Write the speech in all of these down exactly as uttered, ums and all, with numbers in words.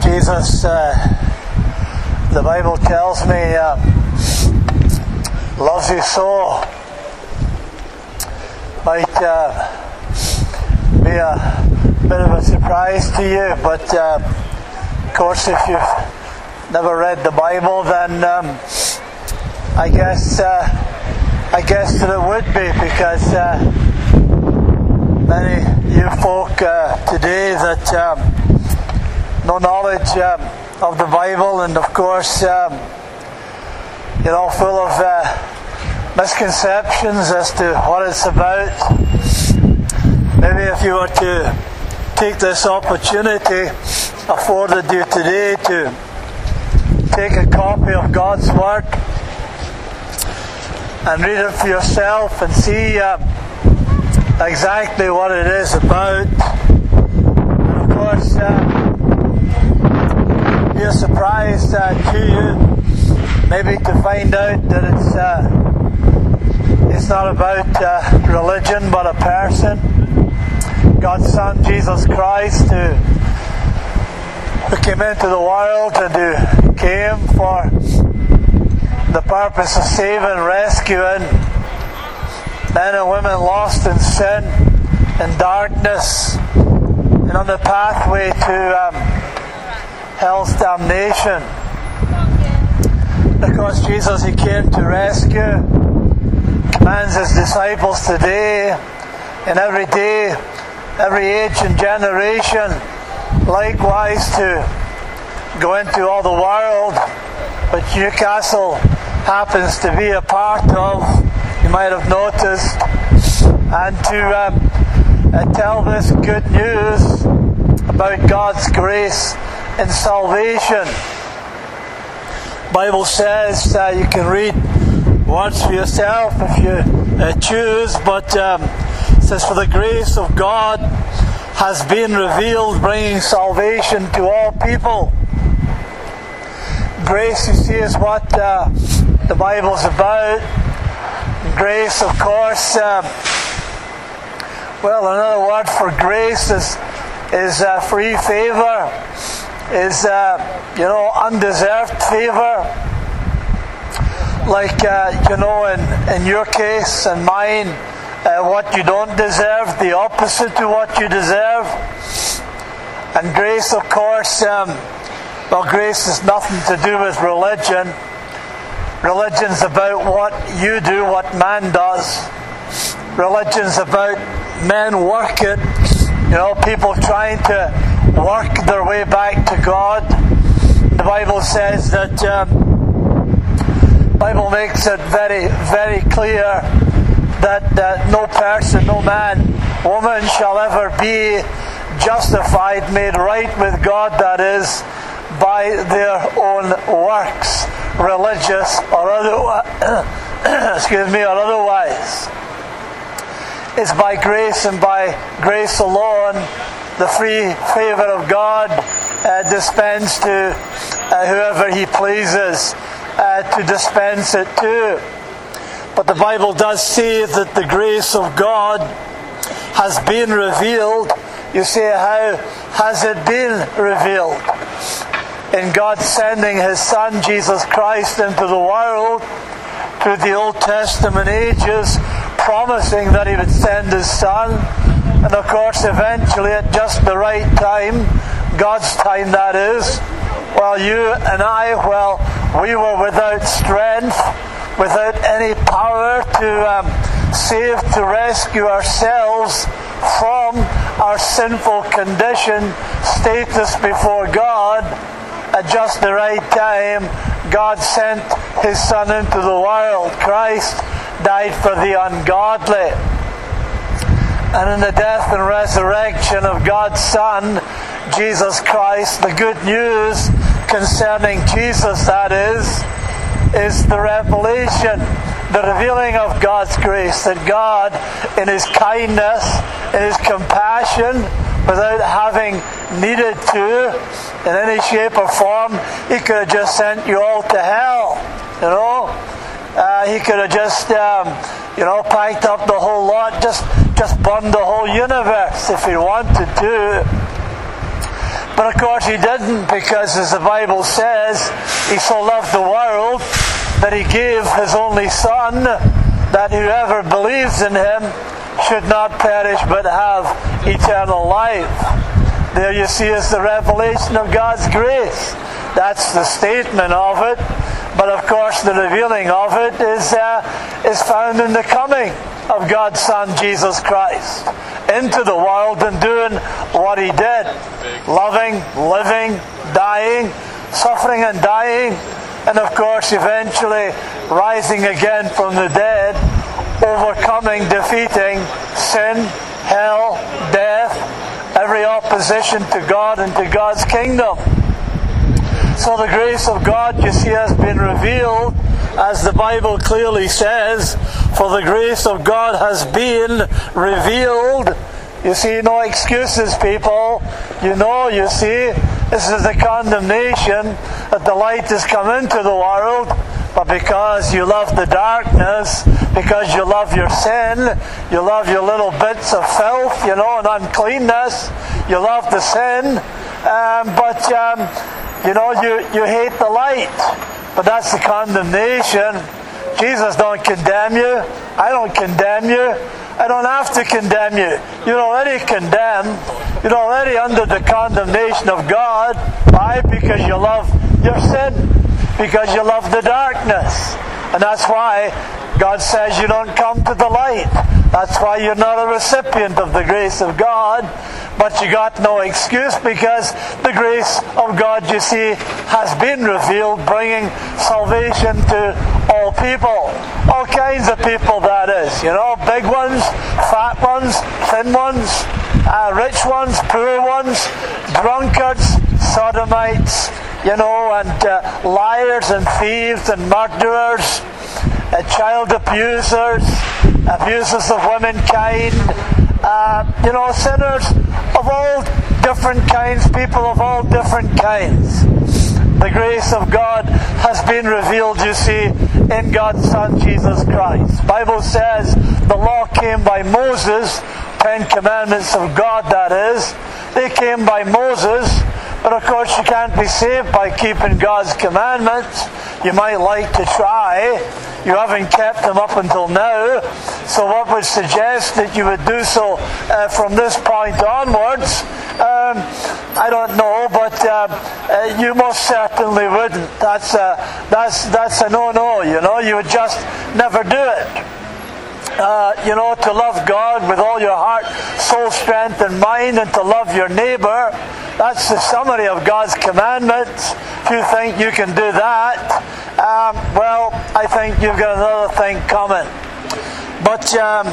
Jesus, uh, the Bible tells me, uh, loves you so. Might uh, be a bit of a surprise to you, but uh, of course, if you've never read the Bible, then um, I guess uh, I guess that it would be, because uh, many you folk uh, today that um, no knowledge um, of the Bible, and of course, um, you know, full of uh, misconceptions as to what it's about. Maybe if you were to take this opportunity afforded you today to take a copy of God's Word and read it for yourself and see uh, exactly what it is about. And of course, uh, be a surprise uh, to you, maybe to find out that it's uh, it's not about uh, religion, but a person, God's Son Jesus Christ, who, who came into the world and who came for the purpose of saving, rescuing men and women lost in sin and darkness and on the pathway to um, hell's damnation. Because Jesus, He came to rescue, commands His disciples today and every day, every age and generation, likewise to go into all the world, which Newcastle happens to be a part of, you might have noticed, and to um, uh, tell this good news about God's grace and salvation. The Bible says uh, you can read words for yourself if you uh, choose, but um, it says, "For the grace of God has been revealed, bringing salvation to all people." Grace, you see, is what uh, the Bible's about. Grace, of course, um, well, another word for grace is is uh, free favor, is uh, you know, undeserved favor. Like uh, you know, in in your case and mine, uh, what you don't deserve, the opposite to what you deserve. And grace, of course, um, well, grace has nothing to do with religion. Religion's about what you do, what man does. Religion's about men working, you know, people trying to work their way back to God. The Bible says that, um, the Bible makes it very, very clear that, that no person, no man, woman shall ever be justified, made right with God, that is, by their own works, religious or otherwise. Excuse me, or otherwise. It's by grace and by grace alone, the free favor of God uh, dispensed to uh, whoever He pleases uh, to dispense it to. But the Bible does say that the grace of God has been revealed. You say, how has it been revealed? In God sending His Son, Jesus Christ, into the world through the Old Testament ages, promising that He would send His Son. And of course, eventually, at just the right time, God's time that is, while you and I, well, we were without strength, without any power to um, save, to rescue ourselves from our sinful condition, status before God. At just the right time, God sent His Son into the world. Christ died for the ungodly. And in the death and resurrection of God's Son, Jesus Christ, the good news concerning Jesus, that is, is the revelation, the revealing of God's grace, that God, in His kindness, in His compassion, without having needed to, in any shape or form, He could have just sent you all to hell, you know. Uh, he could have just, um, you know, packed up the whole lot, just, just burned the whole universe if He wanted to. But of course he didn't, because as the Bible says, he so loved the world that he gave his only Son, that whoever believes in him should not perish but have eternal life. There you see is the revelation of God's grace. That's the statement of it. But of course the revealing of it is, uh, is found in the coming of God's Son Jesus Christ into the world and doing what he did. Loving, living, dying, suffering and dying, and of course eventually rising again from the dead, overcoming, defeating sin, hell, death, every opposition to God and to God's kingdom. So the grace of God, you see, has been revealed, as the Bible clearly says, for the grace of God has been revealed. You see, no excuses, people. You know, you see, this is the condemnation that the light has come into the world, but because you love the darkness, because you love your sin, you love your little bits of filth, you know, and uncleanness, you love the sin, um, but, um, you know, you, you hate the light. But that's the condemnation. Jesus don't condemn you. I don't condemn you. I don't have to condemn you. You're already condemned. You're already under the condemnation of God. Why? Because you love your sin. Because you love the darkness. And that's why God says you don't come to the light. That's why you're not a recipient of the grace of God. But you got no excuse, because the grace of God, you see, has been revealed, bringing salvation to all people. All kinds of people, that is. You know, big ones, fat ones, thin ones, uh, rich ones, poor ones, drunkards, sodomites, you know, and uh, liars and thieves and murderers, uh, child abusers, abusers of womankind, uh, you know, sinners of all different kinds, people of all different kinds. The grace of God has been revealed, you see, in God's Son, Jesus Christ. The Bible says the law came by Moses, Ten Commandments of God, that is. They came by Moses, but of course you can't be saved by keeping God's commandments. You might like to try. You haven't kept them up until now. So what would suggest that you would do so uh, from this point onwards? Um, I don't know, but uh, uh, you most certainly wouldn't. That's a, that's, that's a no-no, you know. You would just never do it. Uh, you know, to love God with all your heart, soul, strength, and mind, and to love your neighbour. That's the summary of God's commandments. If you think you can do that, um, well, I think you've got another thing coming. But, um,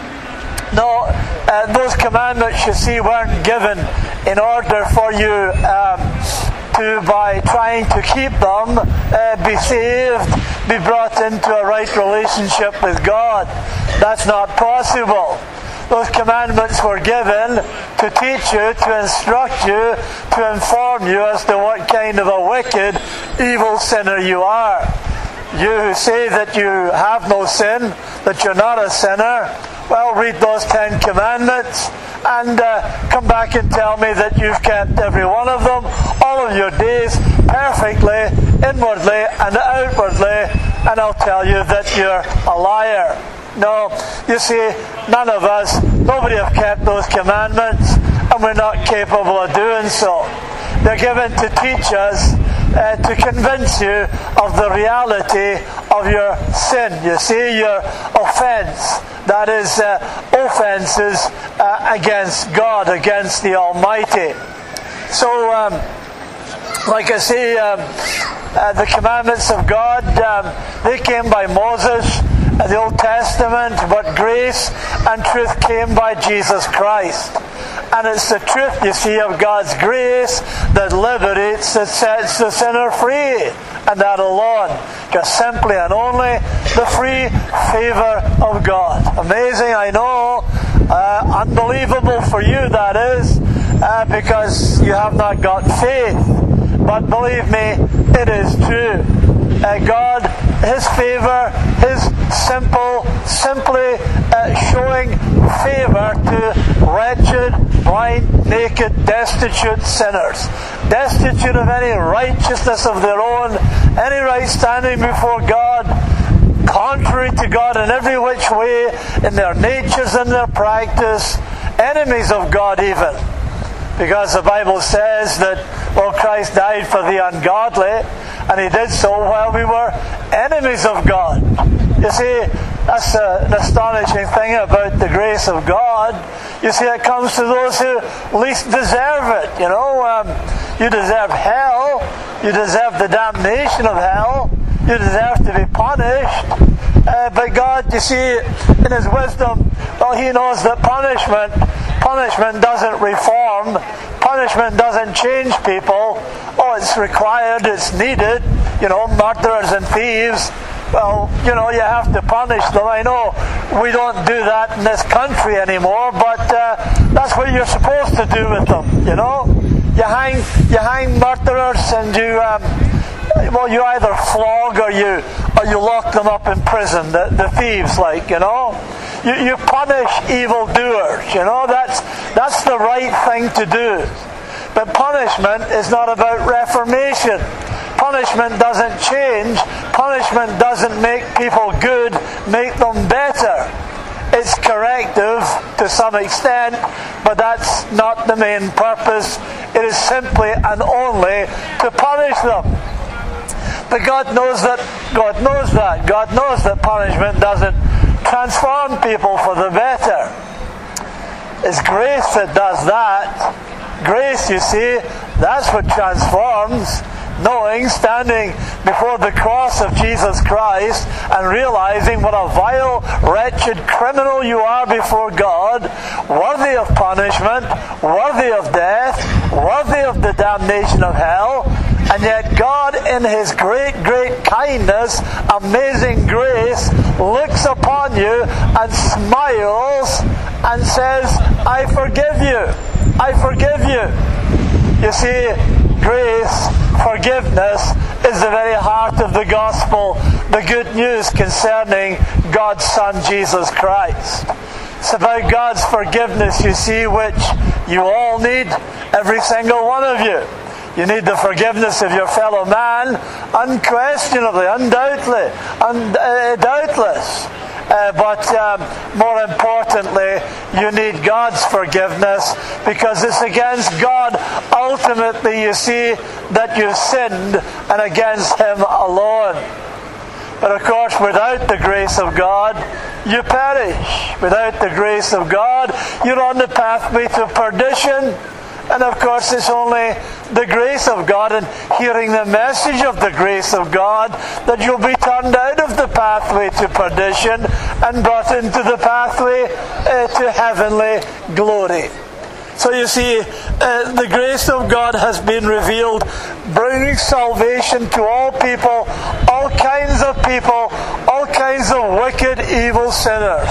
no, uh, those commandments, you see, weren't given in order for you um, to, by trying to keep them, uh, be saved, be brought into a right relationship with God. That's not possible. Those commandments were given to teach you, to instruct you, to inform you as to what kind of a wicked, evil sinner you are. You who say that you have no sin, that you're not a sinner, well, read those Ten Commandments and uh, come back and tell me that you've kept every one of them, all of your days, perfectly, inwardly and outwardly, and I'll tell you that you're a liar. No, you see, none of us, nobody have kept those commandments, and we're not capable of doing so. They're given to teach us, uh, to convince you of the reality of your sin. You see, your offense, that is, uh, offenses uh, against God, against the Almighty. So, um, like I say, um, uh, the commandments of God, um, they came by Moses, uh, the Old Testament, but grace and truth came by Jesus Christ. And it's the truth, you see, of God's grace that liberates, that sets the sinner free. And that alone, just simply and only the free favour of God. Amazing, I know. Uh, unbelievable for you, that is, uh, because you have not got faith. But believe me, it is true. Uh, God, His favour, His simple, simply uh, showing favor to wretched, blind, naked, destitute sinners, destitute of any righteousness of their own, any right standing before God, contrary to God in every which way, in their natures and their practice, enemies of God even. Because the Bible says that, well, Christ died for the ungodly, and He did so while we were enemies of God. You see, that's a, an astonishing thing about the grace of God. You see, it comes to those who least deserve it. You know, um, you deserve hell. You deserve the damnation of hell. You deserve to be punished. Uh, but God, you see, in His wisdom, well, He knows that punishment, punishment doesn't reform. Punishment doesn't change people. Oh, it's required, it's needed. You know, murderers and thieves, well, you know, you have to punish them. I know we don't do that in this country anymore, but uh, that's what you're supposed to do with them, you know. You hang, you hang murderers and you... Um, Well, you either flog or you or you lock them up in prison. The, the thieves, like, you know, you, you punish evildoers. You know, that's that's the right thing to do. But punishment is not about reformation. Punishment doesn't change. Punishment doesn't make people good, make them better. It's corrective to some extent, but that's not the main purpose. It is simply and only to punish them. But God knows that. God knows that. God knows that punishment doesn't transform people for the better. It's grace that does that. Grace, you see, that's what transforms. Knowing, standing before the cross of Jesus Christ and realizing what a vile, wretched criminal you are before God, worthy of punishment, worthy of death, worthy of the damnation of hell, and yet God, in His great, great kindness, amazing grace, looks upon you and smiles and says, I forgive you. I forgive you. You see, grace, forgiveness, is the very heart of the gospel, the good news concerning God's Son, Jesus Christ. It's about God's forgiveness, you see, which you all need, every single one of you. You need the forgiveness of your fellow man, unquestionably, undoubtedly, und- uh, doubtless. Uh, but um, more importantly, you need God's forgiveness, because it's against God ultimately, you see, that you sinned, and against Him alone. But of course, without the grace of God, you perish. Without the grace of God, you're on the pathway to perdition. And of course, it's only the grace of God and hearing the message of the grace of God that you'll be turned out of the pathway to perdition and brought into the pathway uh, to heavenly glory. So you see, uh, the grace of God has been revealed, bringing salvation to all people, all kinds of people, all kinds of wicked, evil sinners.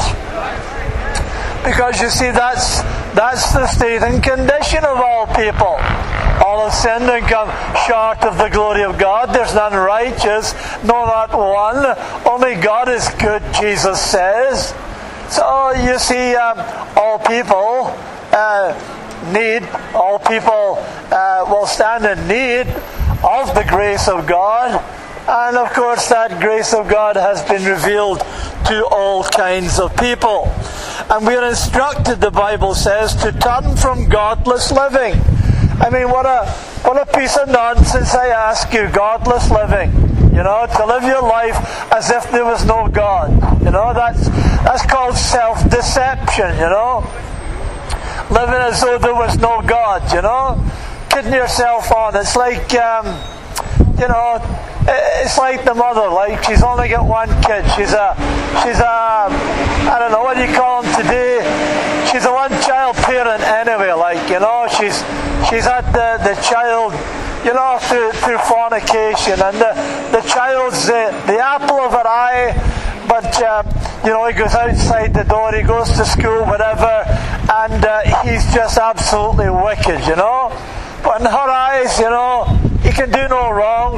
Because you see, that's that's the state and condition of all people. All have sinned and come short of the glory of God. There's none righteous, no, not one. Only God is good, Jesus says. So you see, um, all people uh, need, all people uh, will stand in need of the grace of God. And of course, that grace of God has been revealed to all kinds of people. And we are instructed, the Bible says, to turn from godless living. I mean, what a what a piece of nonsense, I ask you, godless living. You know, to live your life as if there was no God. You know, that's that's called self-deception, you know. Living as though there was no God, you know. Kidding yourself on. It's like, um, you know, it's like the mother, like she's only got one kid. She's a, she's a, I don't know, what do you call them today? She's a one-child parent anyway, like, you know, she's she's had the, the child, you know, through, through fornication, and the, the child's the, the apple of her eye, but, um, you know, he goes outside the door, he goes to school, whatever, and uh, he's just absolutely wicked, you know. But in her eyes, you know, he can do no wrong.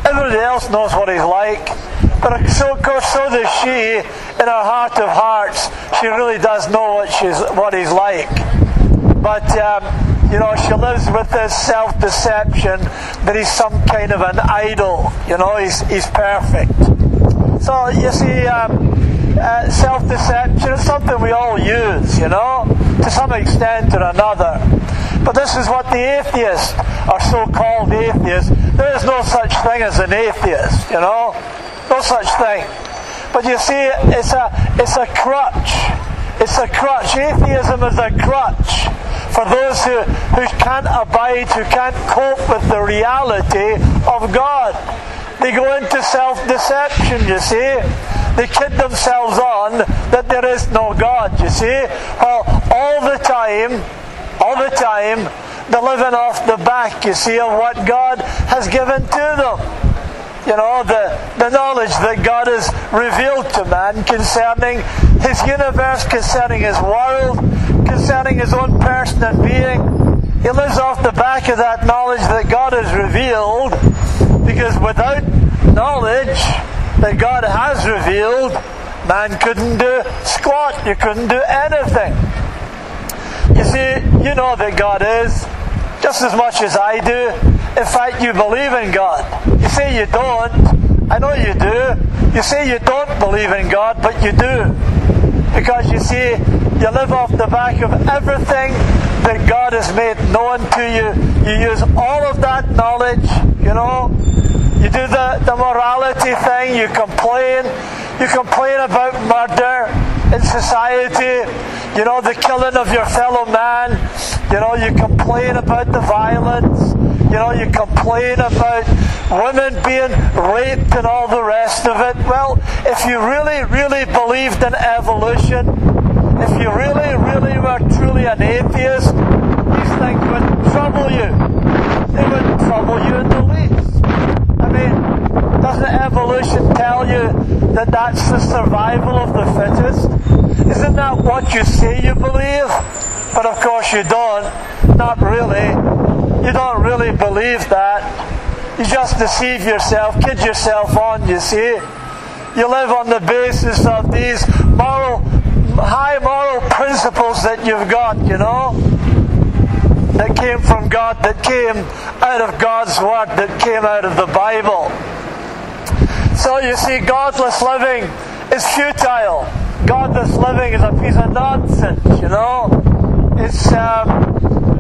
Everybody else knows what he's like. But so, of course, so does she. In her heart of hearts, she really does know what she's, what he's like. But, um, you know, she lives with this self-deception that he's some kind of an idol. You know, he's, he's perfect. So, you see, um, uh, self-deception is something we all use, you know, to some extent or another. But this is what the atheists, or so-called atheists, there is no such thing as an atheist, you know. No such thing. But you see, it's a, it's a crutch. It's a crutch. Atheism is a crutch for those who, who can't abide, who can't cope with the reality of God. They go into self-deception, you see. They kid themselves on that there is no God, you see. Well, all the time, all the time, they're living off the back, you see, of what God has given to them. You know, the, the knowledge that God has revealed to man concerning his universe, concerning his world, concerning his own person and being. He lives off the back of that knowledge that God has revealed, because without knowledge that God has revealed, man couldn't do squat, you couldn't do anything. You see, you know that God is, just as much as I do. In fact, you believe in God. You say you don't. I know you do. You say you don't believe in God, but you do. Because you see, you live off the back of everything that God has made known to you. You use all of that knowledge, you know. You do the, the morality thing. You complain. You complain about murder in society. You know, the killing of your fellow man. You know, you complain about the violence. You know, you complain about women being raped and all the rest of it. Well, if you really, really believed in evolution, if you really, really were truly an atheist, these things wouldn't trouble you. They wouldn't trouble you in the least. I mean, doesn't evolution tell you that that's the survival of the fittest? Isn't that what you say you believe? But of course you don't. Not really. You don't really believe that. You just deceive yourself, kid yourself on, you see. You live on the basis of these moral, high moral principles that you've got, you know, that came from God, that came out of God's Word, that came out of the Bible. So you see, godless living is futile. Godless living is a piece of nonsense, you know. It's, um,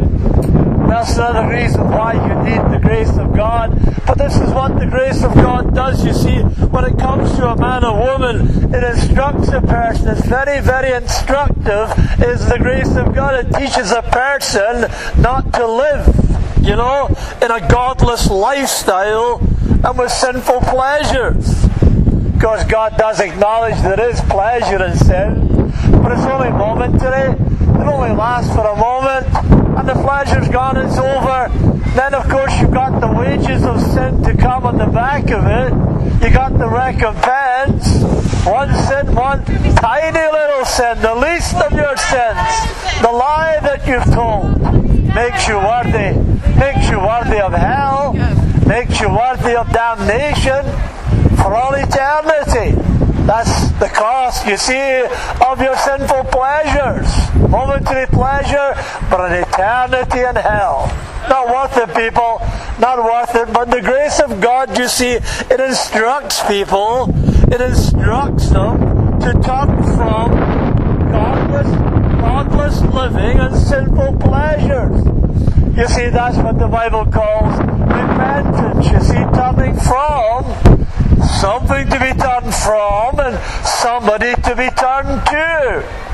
that's another reason why you need the grace of God. But this is what the grace of God does, you see. When it comes to a man or woman, it instructs a person. It's very, very instructive, is the grace of God. It teaches a person not to live, you know, in a godless lifestyle and with sinful pleasures. Of course, God does acknowledge there is pleasure in sin, but it's only momentary. It only lasts for a moment. And the pleasure's gone, it's over. Then, of course, you've got the wages of sin to come on the back of it. You got the recompense. One sin, one tiny little sin, the least of your sins. The lie that you've told makes you worthy. Makes you worthy of hell. Makes you worthy of damnation for all eternity. That's the cost, you see, of your sinful pleasures. Momentary pleasure, but an eternity in hell. Not worth it, people. Not worth it. But the grace of God, you see, it instructs people, it instructs them to turn from godless, godless living and sinful pleasures. You see, that's what the Bible calls repentance. You see, turning from something to be turned from and somebody to be turned to.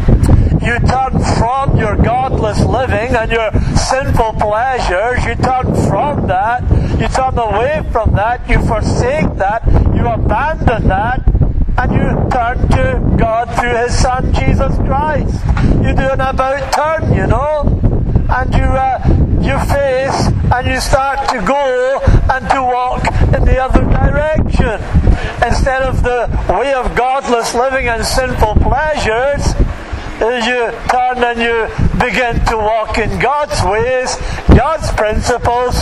You turn from your godless living and your sinful pleasures. You turn from that. You turn away from that. You forsake that. You abandon that. And you turn to God through His Son, Jesus Christ. You do an about turn, you know. And you, uh, you face and you start to go and to walk in the other direction. Instead of the way of godless living and sinful pleasures, you turn and you begin to walk in God's ways, God's principles,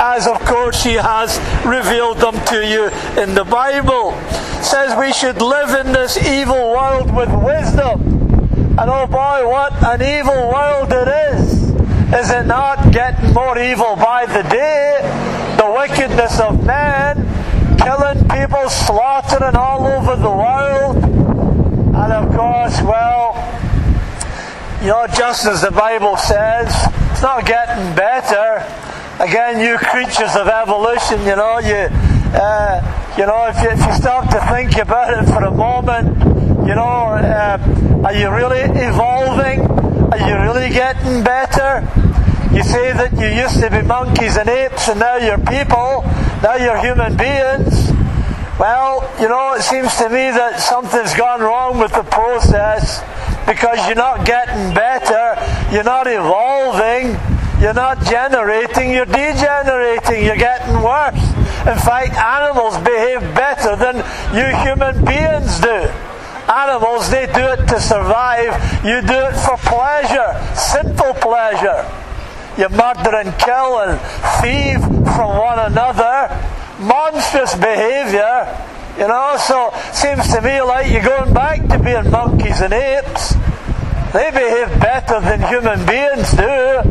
as of course He has revealed them to you in the Bible. It says we should live in this evil world with wisdom. And oh boy, what an evil world it is. Is it not getting more evil by the day? The wickedness of man, killing people, slaughtering all over the world. And of course, well, you know, just as the Bible says, it's not getting better. Again, you creatures of evolution, you know, you, uh, you know, if you, if you stop to think about it for a moment, you know, uh, are you really evolving? Are you really getting better? You say that you used to be monkeys and apes and now you're people, now you're human beings. Well, you know, it seems to me that something's gone wrong with the process, because you're not getting better, you're not evolving, you're not generating, you're degenerating, you're getting worse. In fact, animals behave better than you human beings do. Animals, they do it to survive. You do it for pleasure, sinful pleasure. You murder and kill and thieve from one another. Monstrous behaviour, you know, so it seems to me like you're going back to being monkeys and apes. They behave better than human beings do.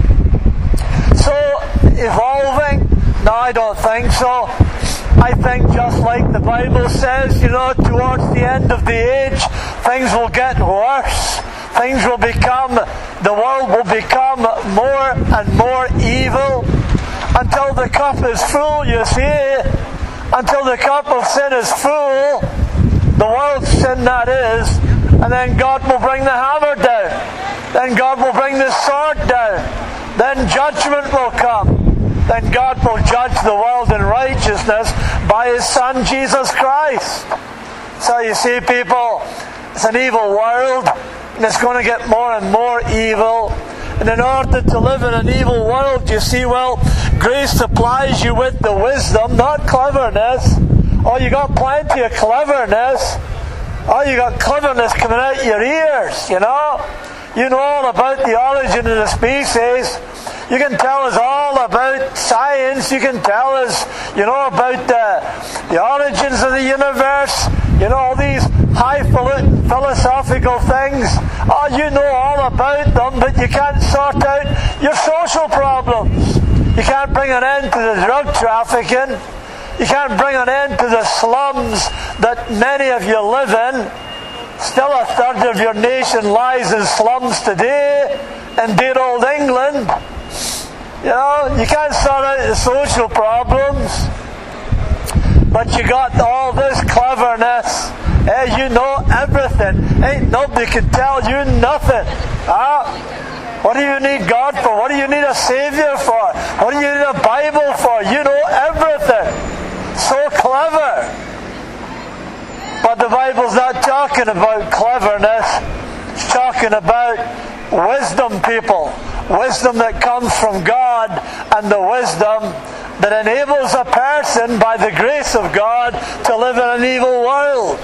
So, evolving? No, I don't think so. I think just like the Bible says, you know, towards the end of the age, things will get worse. Things will become, the world will become more and more evil. Until the cup is full, you see. Until the cup of sin is full, the world's sin that is, and then God will bring the hammer down. Then God will bring the sword down. Then judgment will come. Then God will judge the world in righteousness by His Son, Jesus Christ. So you see, people, it's an evil world, and it's going to get more and more evil. And in order to live in an evil world, you see, well, grace supplies you with the wisdom, not cleverness. Oh, you got plenty of cleverness. Oh, you got cleverness coming out your ears, you know. You know all about the origin of the species. You can tell us all about science. You can tell us, you know, about the, the origins of the universe. You know, all these highfalutin philosophical things. Oh, you know all about them, but you can't sort out your social problems. You can't bring an end to the drug trafficking. You can't bring an end to the slums that many of you live in. Still a third of your nation lies in slums today in dear old England. You know, you can't sort out the social problems. But you got all this cleverness. Hey, you know everything. Ain't nobody can tell you nothing. Ah, what do you need God for? What do you need a Savior for? What do you need a Bible for? You know everything. So clever. But the Bible's not talking about cleverness. It's talking about wisdom, people. Wisdom that comes from God, and the wisdom that enables a person by the grace of God to live in an evil world.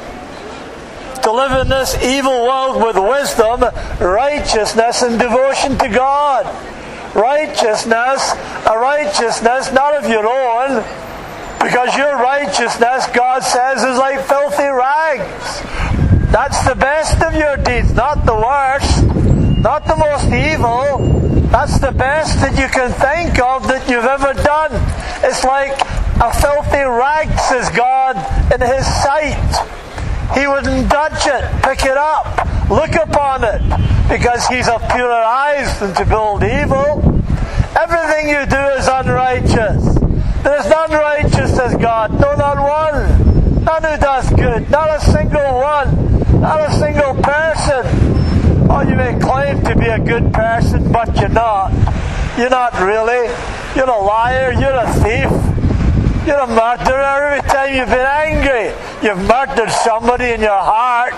To live in this evil world with wisdom, righteousness, and devotion to God. Righteousness, a righteousness not of your own, because your righteousness, God says, is like filthy rags. That's the best of your deeds, not the worst, not the most evil. That's the best that you can think of that you've ever done. It's like a filthy rag, says God, in His sight. He wouldn't touch it, pick it up, look upon it, because He's of purer eyes than to behold evil. Everything you do is unrighteous. There is none righteous as God, no, not one. None who does good, not a single one, not a single person. Oh, you may claim to be a good person, but you're not. You're not really. You're a liar, you're a thief, you're a murderer. Every time you've been angry, you've murdered somebody in your heart.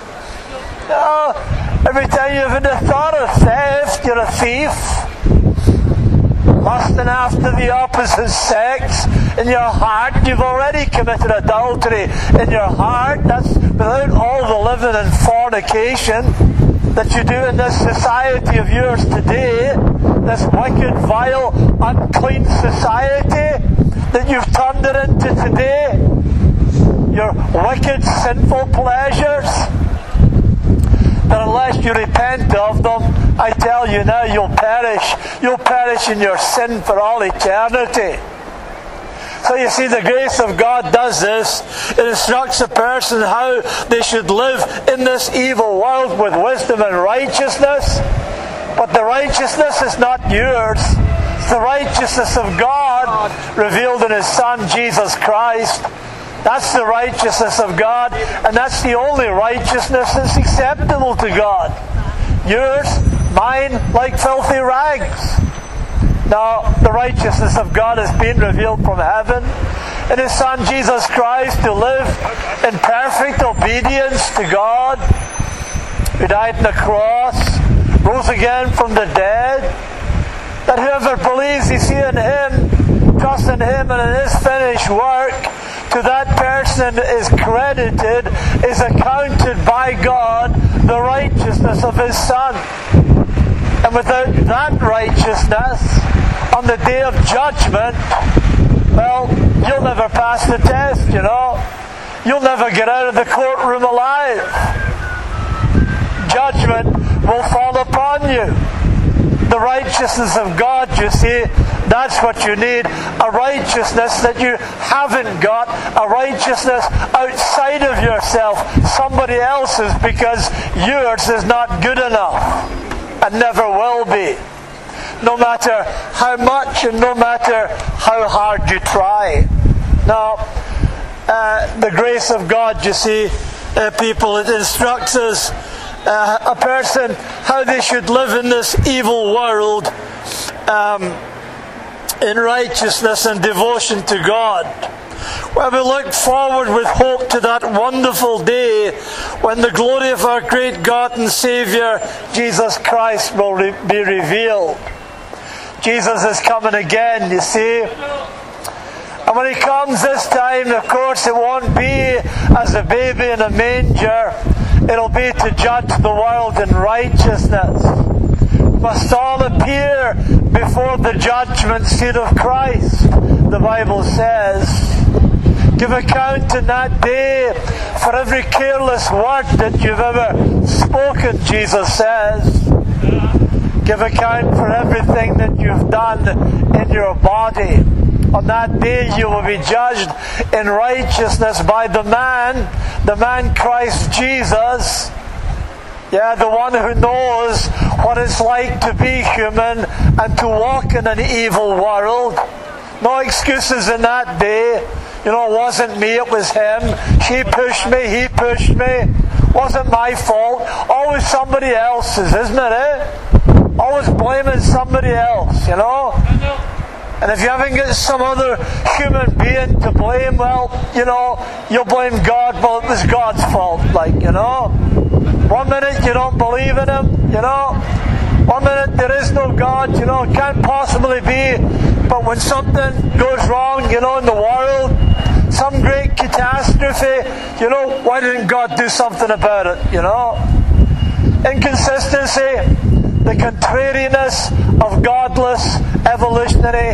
Oh, every time you've had the thought of theft, you're a thief. Lusting after the opposite sex in your heart, you've already committed adultery in your heart. That's without all the living and fornication that you do in this society of yours today. this wicked, vile, unclean society that you've turned it into today? Your wicked, sinful pleasures? But unless you repent of them, I tell you now, you'll perish. You'll perish in your sin for all eternity. So you see, the grace of God does this. It instructs a person how they should live in this evil world with wisdom and righteousness. But the righteousness is not yours. It's the righteousness of God revealed in His Son, Jesus Christ. That's the righteousness of God, and that's the only righteousness that's acceptable to God. Yours, mine, like filthy rags. Now, the righteousness of God has been revealed from heaven in His Son Jesus Christ, to live in perfect obedience to God, who died on the cross, rose again from the dead, that whoever believes, you see, in Him, trusts in Him and in His finished work, to that person is credited, is accounted by God, the righteousness of His Son. And without that righteousness, on the day of judgment, well, you'll never pass the test, you know. You'll never get out of the courtroom alive. Judgment will fall upon you. The righteousness of God, you see, that's what you need. A righteousness that you haven't got. A righteousness outside of yourself. Somebody else's, because yours is not good enough. And never will be. No matter how much and no matter how hard you try. Now, uh, the grace of God, you see, uh, people, it instructs us, uh, a person, how they should live in this evil world um, in righteousness and devotion to God. Well, we look forward with hope to that wonderful day when the glory of our great God and Saviour, Jesus Christ, will re- be revealed. Jesus is coming again, you see. And when He comes this time, of course, it won't be as a baby in a manger. It'll be to judge the world in righteousness. We must all appear before the judgment seat of Christ, the Bible says. Give account in that day for every careless word that you've ever spoken, Jesus says. Give account for everything that you've done in your body. On that day you will be judged in righteousness by the man, the man Christ Jesus. Yeah, the one who knows what it's like to be human and to walk in an evil world. No excuses in that day. You know, it wasn't me, it was him. She pushed me, he pushed me. Wasn't my fault. Always somebody else's, isn't it, eh? Always blaming somebody else, you know? And if you haven't got some other human being to blame, well, you know, you'll blame God. Well, it was God's fault, like, you know? One minute you don't believe in Him, you know? One minute there is no God, you know, it can't possibly be. But when something goes wrong, you know, in the world, some great catastrophe, you know, why didn't God do something about it, you know? Inconsistency, the contrariness of godless evolutionary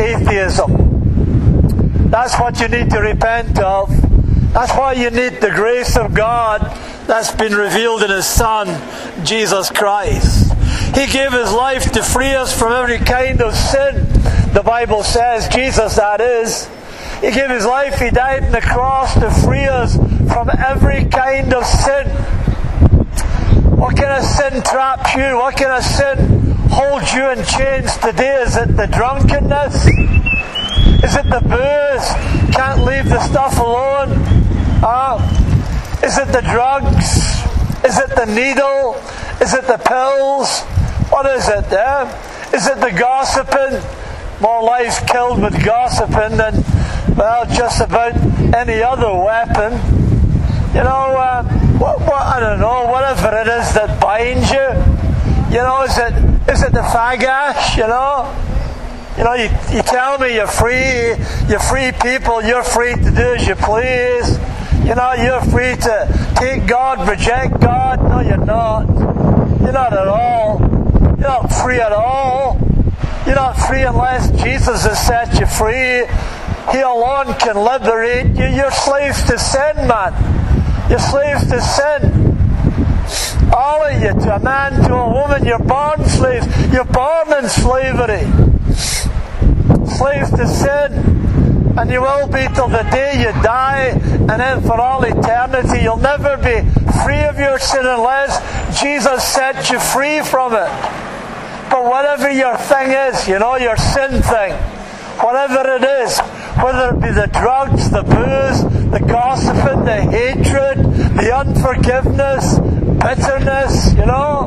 atheism. That's what you need to repent of. That's why you need the grace of God that's been revealed in His Son, Jesus Christ. He gave His life to free us from every kind of sin. The Bible says, Jesus that is. He gave His life, He died on the cross to free us from every kind of sin. What kind of sin traps you? What kind of sin holds you in chains today? Is it the drunkenness? Is it the booze? Can't leave the stuff alone? Uh, is it the drugs? Is it the needle? Is it the pills? What is it there? Eh? Is it the gossiping? More lives killed with gossiping than, well, just about any other weapon. You know, uh, what, what, I don't know, whatever it is that binds you. You know, is it is it the fag ash, you know? You know, you, you tell me you're free, you're free people, you're free to do as you please. You know, you're free to take God, reject God. No, you're not. You're not at all. You're not free at all. You're not free unless Jesus has set you free. He alone can liberate you. You're slaves to sin, man. You're slaves to sin. All of you, to a man, to a woman, you're born slaves. You're born in slavery. Slaves to sin. And you will be till the day you die, and then for all eternity. You'll never be free of your sin unless Jesus set you free from it. But whatever your thing is, you know, your sin thing, whatever it is, whether it be the drugs, the booze, the gossiping, the hatred, the unforgiveness, bitterness, you know,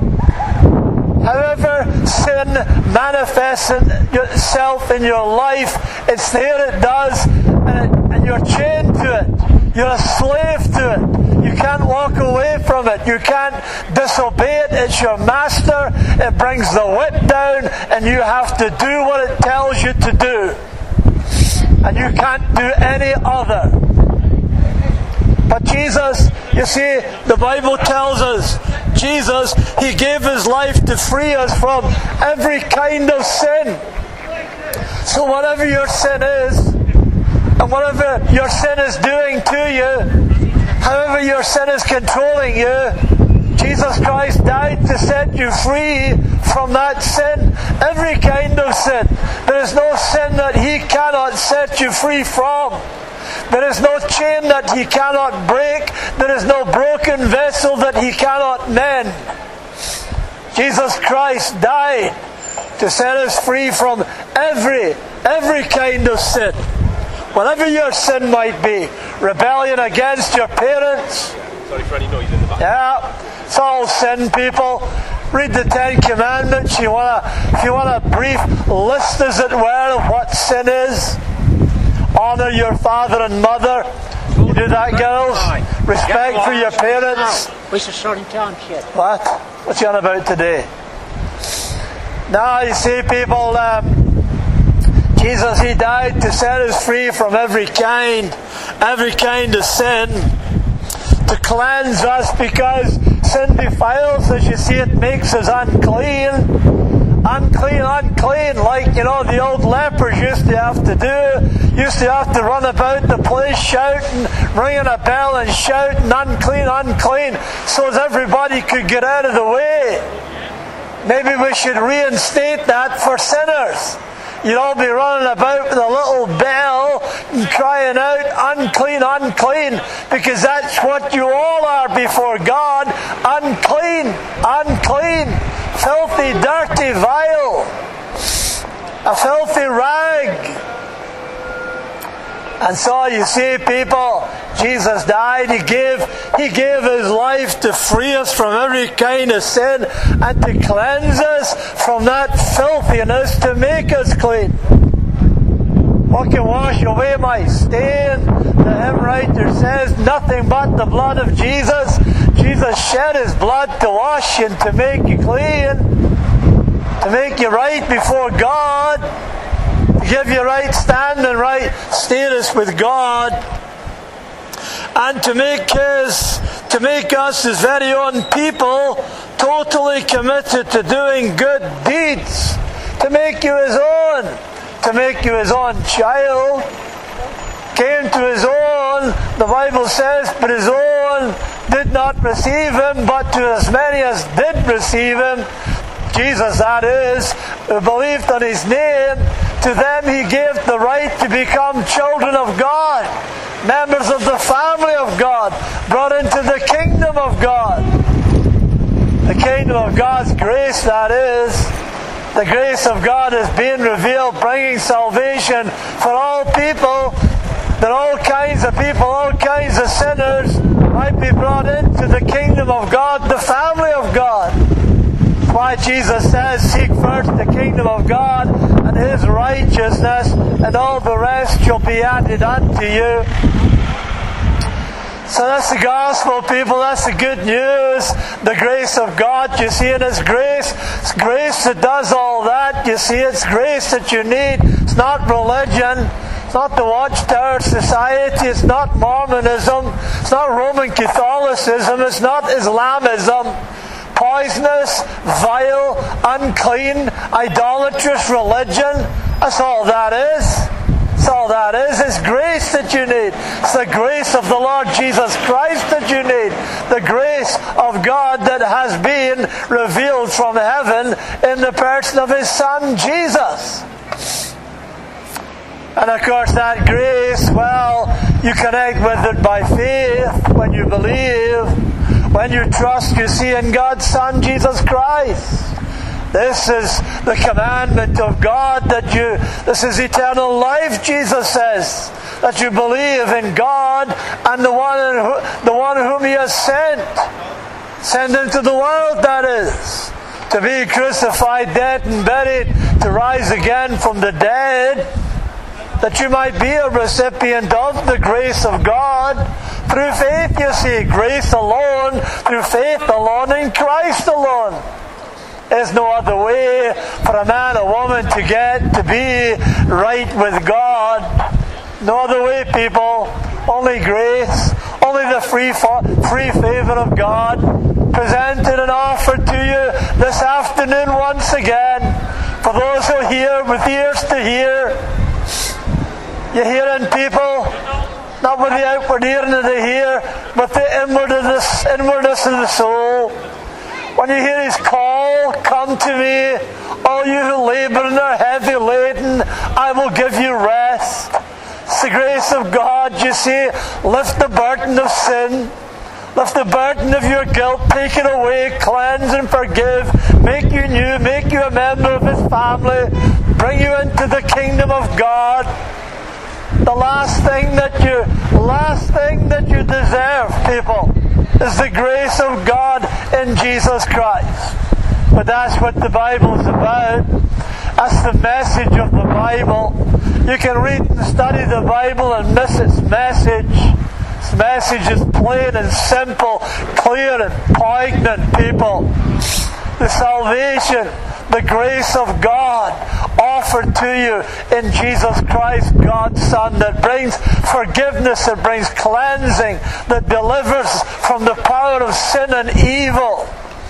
however sin manifests itself in your life, it's there, it does, and, it, and you're chained to it. You're a slave to it. You can't walk away from it. You can't disobey it. It's your master. It brings the whip down, and you have to do what it tells you to do. And you can't do any other. But Jesus, you see, the Bible tells us, Jesus, He gave His life to free us from every kind of sin. So whatever your sin is, and whatever your sin is doing to you, however your sin is controlling you, Jesus Christ died to set you free from that sin. Every kind of sin. There is no sin that He cannot set you free from. There is no chain that He cannot break. There is no broken vessel that He cannot mend. Jesus Christ died to set us free from every, every kind of sin. Whatever your sin might be. Rebellion against your parents. Sorry for any noise in the back. Yeah, it's all sin, people. Read the Ten Commandments. You wanna, if you want a brief list, as it were, of what sin is. Honour your father and mother. You do that, girls? Respect for your parents. What? What's you on about today? Now, you see, people, um, Jesus, He died to set us free from every kind, every kind of sin, to cleanse us, because sin defiles us. You see, it makes us unclean. Unclean, unclean, like, you know, the old lepers used to have to do. Used to have to run about the place shouting, ringing a bell and shouting, unclean, unclean, so as everybody could get out of the way. Maybe we should reinstate that for sinners. You'd all be running about with a little bell and crying out, unclean, unclean, because that's what you all are before God. Unclean, unclean, filthy, dirty, vile, a filthy rag. And so you see, people, Jesus died. He gave, he gave His life to free us from every kind of sin and to cleanse us from that filthiness, to make us clean. What can wash away my stain? The hymn writer says, nothing but the blood of Jesus. Jesus shed His blood to wash you and to make you clean, to make you right before God, to give you right standing, right status with God, and to make His, to make us His very own people, totally committed to doing good deeds, to make you His own, to make you His own child. Came to His own, the Bible says, but His own did not receive Him, but to as many as did receive Him, Jesus that is, who believed on His name, to them He gave the right to become children of God, members of the family of God, brought into the kingdom of God. The kingdom of God's grace, that is. The grace of God is being revealed, bringing salvation for all people, that all kinds of people, all kinds of sinners might be brought into the kingdom of God, the family of God. That's why Jesus says, seek first the kingdom of God and His righteousness, and all the rest shall be added unto you. So that's the gospel, people. That's the good news. The grace of God. You see, it is grace. It's grace that does all that. You see, it's grace that you need. It's not religion. It's not the Watchtower Society. It's not Mormonism. It's not Roman Catholicism. It's not Islamism. poisonous, vile, unclean, idolatrous religion. That's all that is. That's all that is. It's grace that you need. It's the grace of the Lord Jesus Christ that you need. The grace of God that has been revealed from heaven in the person of His Son, Jesus. And of course that grace, well, you connect with it by faith when you believe, when you trust, you see, in God's Son, Jesus Christ. This is the commandment of God that you, this is eternal life, Jesus says, that you believe in God and the one, the one whom He has sent. Sent into the world, that is. To be crucified, dead and buried, to rise again from the dead, that you might be a recipient of the grace of God through faith, you see. Grace alone, through faith alone, in Christ alone. There's no other way for a man or woman to get to be right with God. No other way, people. Only grace. Only the free, free favor of God presented and offered to you this afternoon once again. For those who hear with ears to hear. You're hearing, people, not with the outward hearing of the ear, but the inwardness, inwardness of the soul. When you hear His call, come to me, all you who labour and are heavy laden, I will give you rest. It's the grace of God, you see. Lift the burden of sin. Lift the burden of your guilt. Take it away. Cleanse and forgive. Make you new. Make you a member of His family. Bring you into the kingdom of God. The last thing that you, last thing that you deserve, people, is the grace of God in Jesus Christ. But that's what the Bible is about. That's the message of the Bible. You can read and study the Bible and miss its message. Its message is plain and simple, clear and poignant, people. The salvation, the grace of God offered to you in Jesus Christ, God's Son, that brings forgiveness, that brings cleansing, that delivers from the power of sin and evil,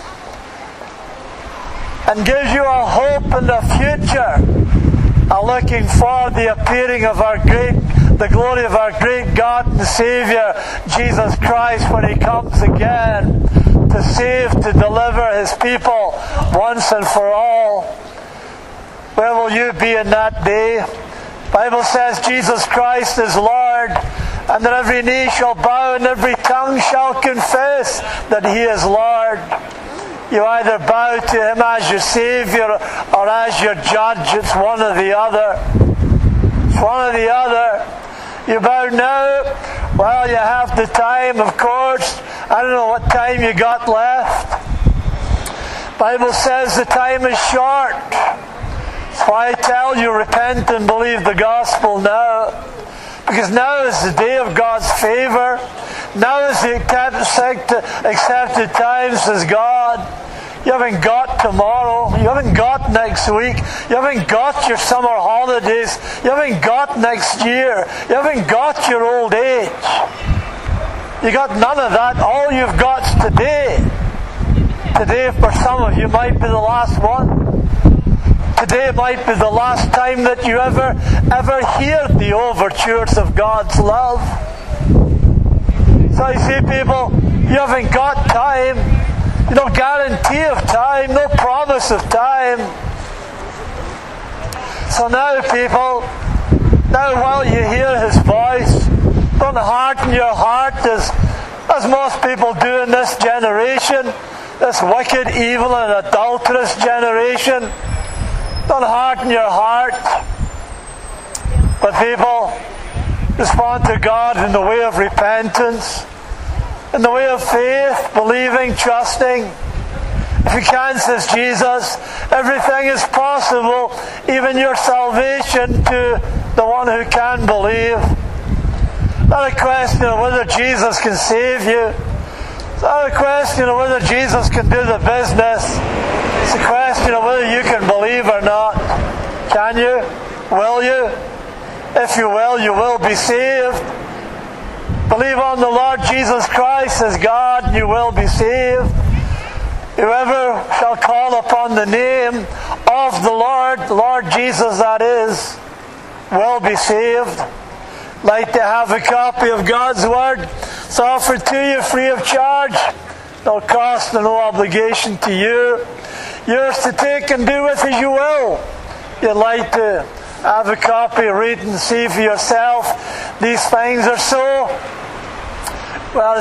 and gives you a hope and a future, a looking for the appearing of our great, the glory of our great God and Saviour, Jesus Christ, when He comes again to save, to deliver His people once and for all. Where will you be in that day? The Bible says Jesus Christ is Lord, and that every knee shall bow and every tongue shall confess that He is Lord. You either bow to Him as your Saviour or as your Judge. It's one or the other. It's one or the other. You bow now? Well, you have the time, of course. I don't know what time you got left. The Bible says the time is short. That's why I tell you, repent and believe the gospel now. Because now is the day of God's favour. Now is the accepted time, says God. You haven't got tomorrow. You haven't got next week. You haven't got your summer holidays. You haven't got next year. You haven't got your old age. You got none of that. All you've got's today. Today, for some of you, might be the last one. Today might be the last time that you ever, ever hear the overtures of God's love. So you see, people, you haven't got time. No guarantee of time, no promise of time. So now, people, now while you hear His voice, don't harden your heart as, as most people do in this generation, this wicked, evil, and adulterous generation. Don't harden your heart. But people, respond to God in the way of repentance, in the way of faith, believing, trusting. If you can, says Jesus, everything is possible, even your salvation, to the one who can believe. It's not a question of whether Jesus can save you. It's not a question of whether Jesus can do the business. It's a question of whether you can believe or not. Can you? Will you? If you will, you will be saved. Believe on the Lord Jesus Christ as God, and you will be saved. Whoever shall call upon the name of the Lord, Lord Jesus that is, will be saved. Like to have a copy of God's Word, it's offered to you free of charge. No cost and no obligation to you. Yours to take and do with as you will. You'd like to have a copy, read and see for yourself these things are so. Well,